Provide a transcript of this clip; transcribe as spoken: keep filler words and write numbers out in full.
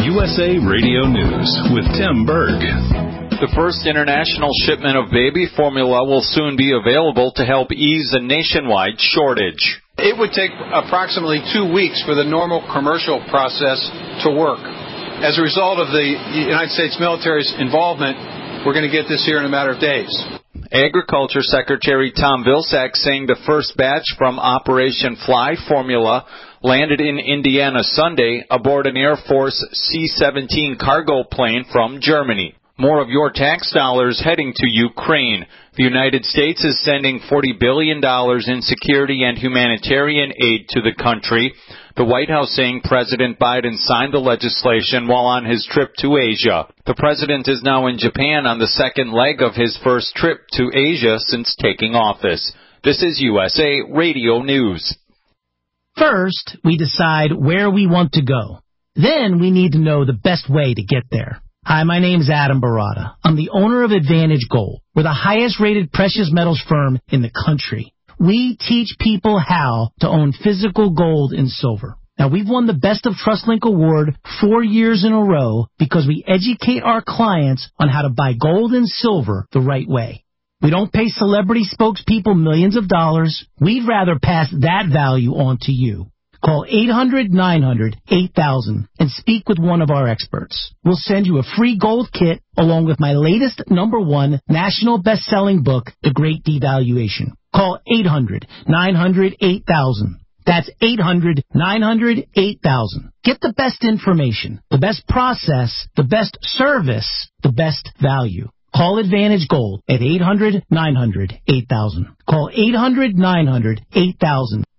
U S A Radio News with Tim Berg. The first international shipment of baby formula will soon be available to help ease a nationwide shortage. It would take approximately two weeks for the normal commercial process to work. As a result of the United States military's involvement, we're going to get this here in a matter of days. Agriculture Secretary Tom Vilsack saying the first batch from Operation Fly Formula landed in Indiana Sunday aboard an Air Force C seventeen cargo plane from Germany. More of your tax dollars heading to Ukraine. The United States is sending forty billion dollars in security and humanitarian aid to the country. The White House saying President Biden signed the legislation while on his trip to Asia. The president is now in Japan on the second leg of his first trip to Asia since taking office. This is U S A Radio News. First, we decide where we want to go. Then we need to know the best way to get there. Hi, my name is Adam Barada. I'm the owner of Advantage Gold. We're the highest-rated precious metals firm in the country. We teach people how to own physical gold and silver. Now, we've won the Best of TrustLink Award four years in a row because we educate our clients on how to buy gold and silver the right way. We don't pay celebrity spokespeople millions of dollars. We'd rather pass that value on to you. Call eight hundred nine hundred eight thousand and speak with one of our experts. We'll send you a free gold kit along with my latest number one national best-selling book, The Great Devaluation. Call eight hundred nine hundred eight thousand. That's eight hundred nine hundred eight thousand. Get the best information, the best process, the best service, the best value. Call Advantage Gold at eight hundred nine hundred eight thousand. Call eight hundred nine hundred eight thousand.